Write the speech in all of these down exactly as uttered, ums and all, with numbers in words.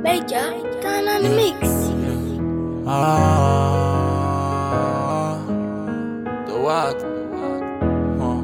Major, turn on the mix. Ah, the what? Huh.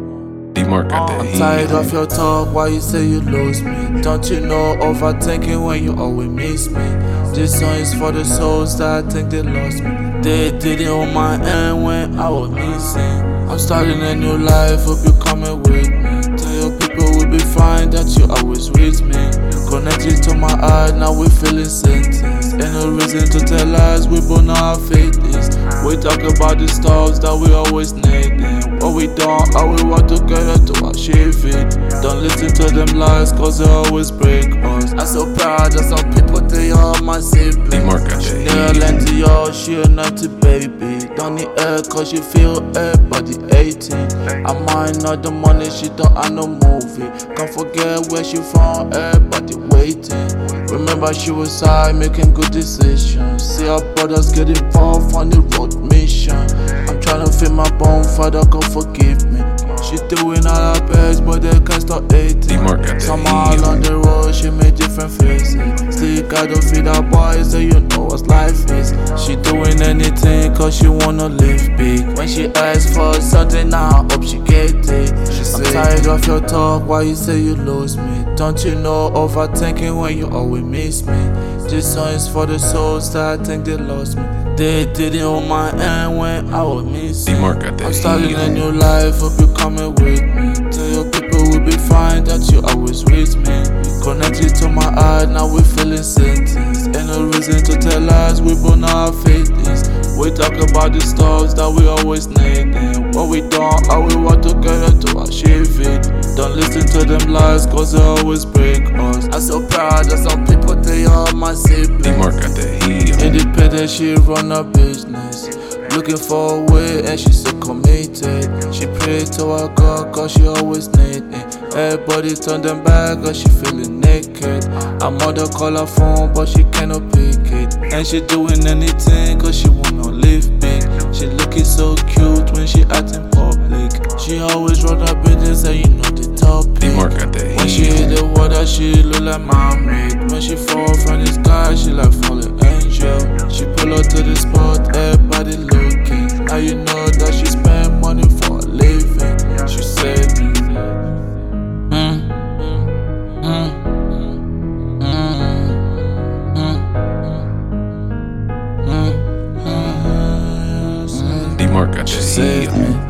D-Mark got that I'm heat. tired of your talk, why you say you lose me? Don't you know overthinking when you always miss me? This song is for the souls that think they lost me. They did it on my end when I was missing. I'm starting a new life, hope you coming with me. Tell your people we'll be fine, that you always with me. Connected to my heart, now we feeling sentenced. Ain't no reason to tell lies, we both know how fate is. We talk about the stuff that we always needing. What we done, how we work together to achieve it. Don't listen to them lies, cause they always break us. I'm so proud of some people, they are my siblings. D-Mark got that She heat. never lent to y'all, she a naughty baby. Don't need her cause she feel everybody eighteen. I mind not the money, she don't have no movie. Can't forget where she from, everybody waiting. Remember she was high, making good decisions. See our brothers get involved on the road mission. I'm trying to feel my bone, Father God forgive me. She doing all her best, but they can't stop hating. D-Mark got that Somehow heat. along the road, she made different faces. Still gotta feed her boys, so you know what life is. She doing anything cause she wanna live big. When she asks for something, now I hope she get it. She I'm tired of your talk, why you say you lose me? Don't you know overthinking when you always miss me? This song is for the souls that think they lost me. They did it on my end when I was missing. D-Mark got that I'm starting heat. a new life, hope you coming with me. Tell your people we'll be fine, that you always with me. Connected to my heart, now we feeling sentenced. Ain't no reason to tell lies, we both know how fate is. We talk about the stuff that we always needing. What we done, how we work together to achieve it. Don't listen to them lies, cause they always break us. I'm so proud of some people, they are my siblings. D-Mark got that heat. Independent, she run her business. Looking for a way and she's so committed. She pray to her God cause she always need it. Everybody turn them back cause she feeling naked. Her mother call her phone but she cannot pick it. And she doing anything cause she wanna live big. She looking so cute when she act in public. She always run her business and you know the topic. D-Mark got that When she heat. hit the water she look like mermaid. When she fall from the sky she like falling angel. She pull up to the spot, everybody looking. Now you know that she spend money for a living. She said, mm, mm, mm, mm, mm, mm. D-Mark got She that saved heat. me.